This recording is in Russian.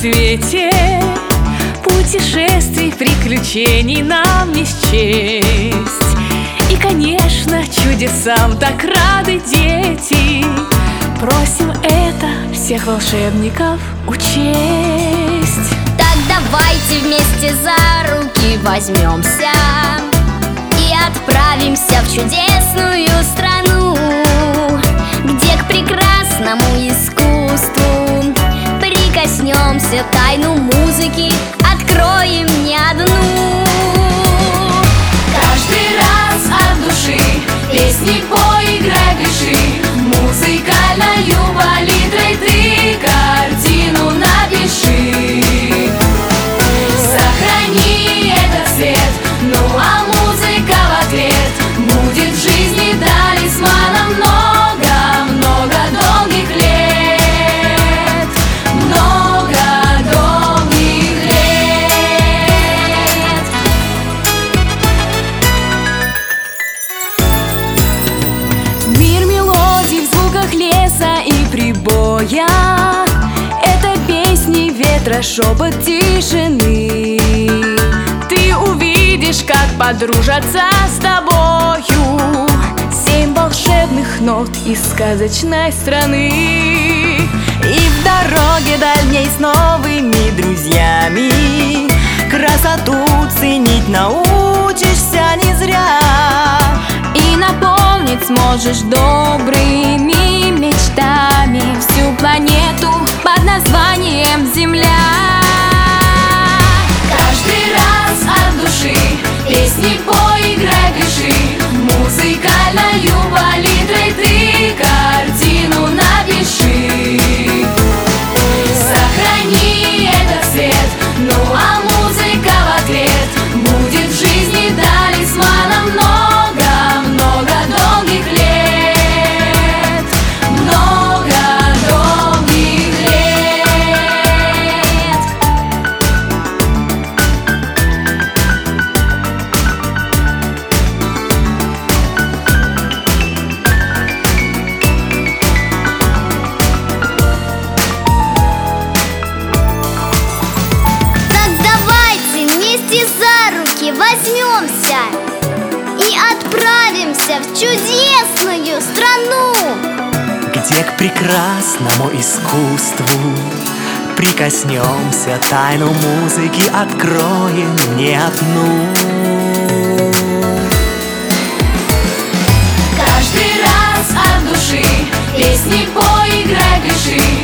свете, путешествий, приключений нам не счесть. И, конечно, чудесам так рады дети. Просим это всех волшебников учесть. Так давайте вместе за руки возьмемся и отправимся в чудесную страну, где к прекрасному искусству прикоснемся, тайну музыки откроем не одну. Каждый раз от души песни поиграй, пиши, музыкальною палитрой ты картину напиши. Сохрани этот свет, ну а музыка в ответ будет в жизни талисманом много-много долгих лет. Много долгих лет. Мир мелодий в звуках леса и прибоя. Это песни ветра, шепот тишины. Ты увидишь, как подружатся с тобою 7 волшебных нот из сказочной страны. И в дороге дальней с новыми друзьями красоту ценить научишься не зря. И наполнить сможешь добрыми мечтами всю планету под названием Земля. Каждый раз от души песни поиграй, пиши, музыкальною палитрой ты картину напиши. Сохрани этот свет, ну а музыка в ответ будет в жизни талисманом много-много долгих лет. Много долгих лет. Так давайте вместе за руки возьмемся и отправимся в чудесную страну, Где к прекрасному искусству прикоснемся, тайну музыки откроем не одну. Каждый раз от души песни поиграй, пиши,